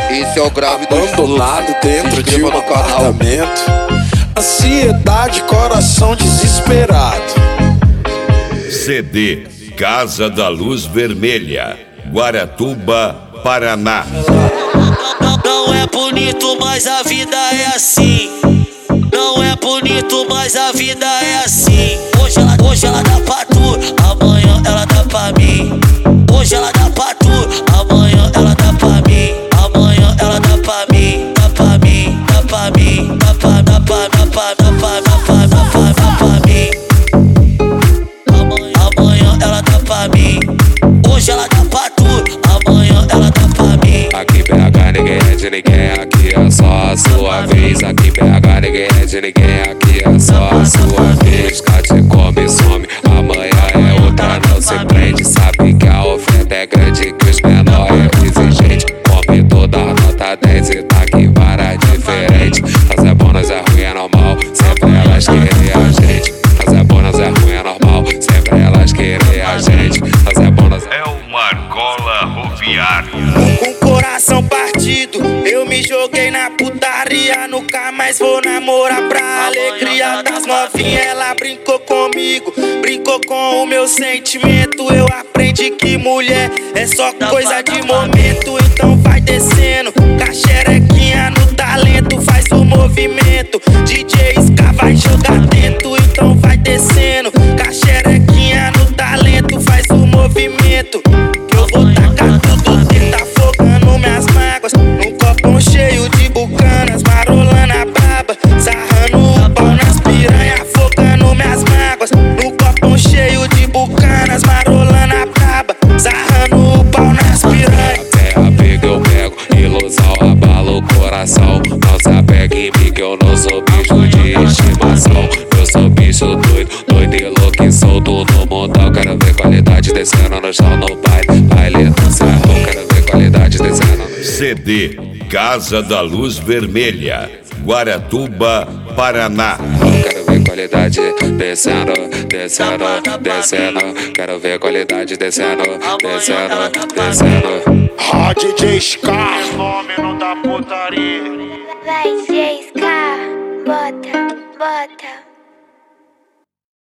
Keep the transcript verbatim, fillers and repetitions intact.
Esse é o grave do abandonado dentro de um apartamento. Ansiedade, coração desesperado. C D Casa da Luz Vermelha, Guaratuba, Paraná. Não, não é bonito, mas a vida é assim. Não é bonito, mas a vida é assim. Hoje ela, hoje ela dá pra tu, amanhã ela dá pra mim. Hoje ela dá pra tu, amanhã ela dá pra mim. Amanhã ela dá pra mim, dá pra mim, dá pra mim, dá pra, dá pra, dá pra, dá pra, dá pra, dá pra, dá pra mim. Amanhã, amanhã ela dá pra mim. Hoje ela dá pra tu, amanhã ela dá pra mim. Aqui B H ninguém é de ninguém, aqui é só a sua vez. Aqui B H ninguém é de ninguém, aqui é só a sua vez. Cate come e some, amanhã é outra, não se prende. Sabe que a oferta é grande, que os menores é exigente. Come toda a nota dez e tá aqui vara diferente. Fazer bônus é ruim, é normal, sempre elas querem a gente. Fazer bônus é ruim, é normal, sempre elas querem a gente. Fazer bônus é uma argola roviária. Com o coração partido, eu me joguei na putaria. Nunca mais vou namorar pra alegria das novinhas. Ela brincou comigo, brincou com o meu sentimento. Eu aprendi que mulher é só coisa de momento. Então vai descendo, caxerequinha no talento. Faz o movimento, D J Ska vai jogar dentro. Então vai descendo, caxerequinha no talento. Faz o movimento, que eu vou tacar tudo que tá afogando minhas mágoas. Num copão cheio de bucanas, marolando a braba, sarrando o pau nas piranha, afogando minhas mágoas. Num copão cheio de bucanas, marolando a braba, sarrando o pau nas piranha. Terra pega eu pego, ilusão abala o coração. Não se apegue em mim que eu não sou bicho de estimação. Eu sou bicho doido, doido e louco e solto no montão. Quero ver qualidade descendo no chão, no baile, baile no serrão. Quero ver qualidade descendo no... C D Casa da Luz Vermelha, Guaratuba, Paraná. Quero ver qualidade descendo, descendo, descendo. Quero ver qualidade descendo, descendo, descendo. Ah, D J Ska, Fenômeno da putaria. Vai, D J Ska, bota, bota.